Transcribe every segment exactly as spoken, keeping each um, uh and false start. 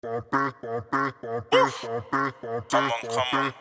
Come on, come on.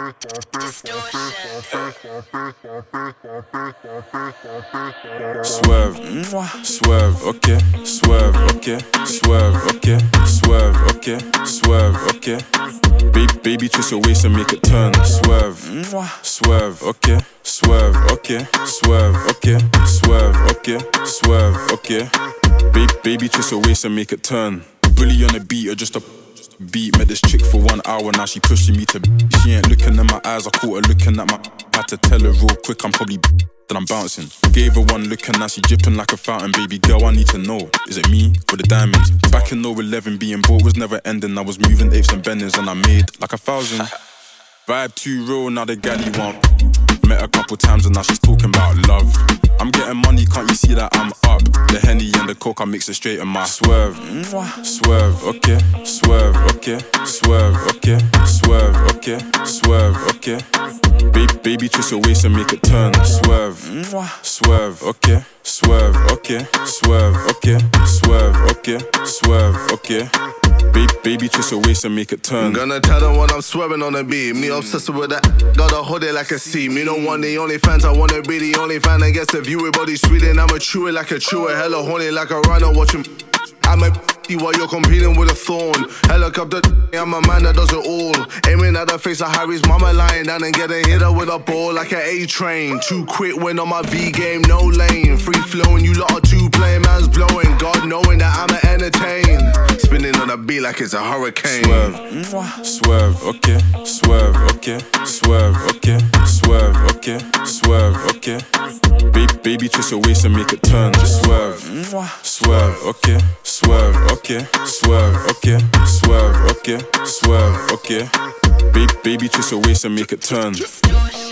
Swerve, swerve, okay, swerve, okay, swerve, okay, swerve, okay, swerve, okay. Baby, baby, twist your waist and make it turn. Swerve, swerve, okay, swerve, okay, swerve, okay, swerve, okay, swerve, okay. Baby, baby, twist your waist and make it turn. Bully on the beat or just a beat. Met this chick for one hour, now she pushing me to she ain't looking in my eyes, I caught her looking at my had to tell her real quick, I'm probably that I'm bouncing. Gave her one look and now she dripping like a fountain. Baby girl, I need to know, is it me or the diamonds? Back in oh eleven, being bored was never ending. I was moving apes and bendings and I made like a thousand. Vibe too real, now the galley want. Met a couple times and now she's talking about love. I'm getting money, can't you see that I'm up? The Henny and the Coke, I mix it straight in my swerve. Swerve, okay, swerve, okay, swerve, okay, swerve, okay, swerve, okay. Baby, baby, twist your waist and make it turn. Swerve, swerve, okay, swerve, okay, swerve, okay, swerve, okay, swerve, okay. Baby, baby, twist your waist and make it turn. I'm gonna tell them when I'm swerving on the beat. Me obsessed with that, gotta hold it like a C. Me don't want the only fans, I wanna be the only fan that gets to view it. Body sweet and I'ma chew it like a chewer. Hella horny like a rhino watching. I'm a while you're competing with a thorn. Helicopter, I'm a man that does it all. Aiming at the face of Harry's mama lying down and getting hit up with a ball like an A-train. Too quick when on my V game, no lane. Free flowing, you lot are too plain. Man's blowing, God knowing that I'ma entertain. Spinning on a beat like it's a hurricane. Swerve, swerve, okay, swerve, okay, swerve, okay, swerve, okay, swerve, okay. Baby, baby, twist your waist and make it turn. Swerve, swerve, okay, swerve, okay, swerve, okay, swerve, okay, swerve, okay. Baby, baby, twist your waist and make it turn.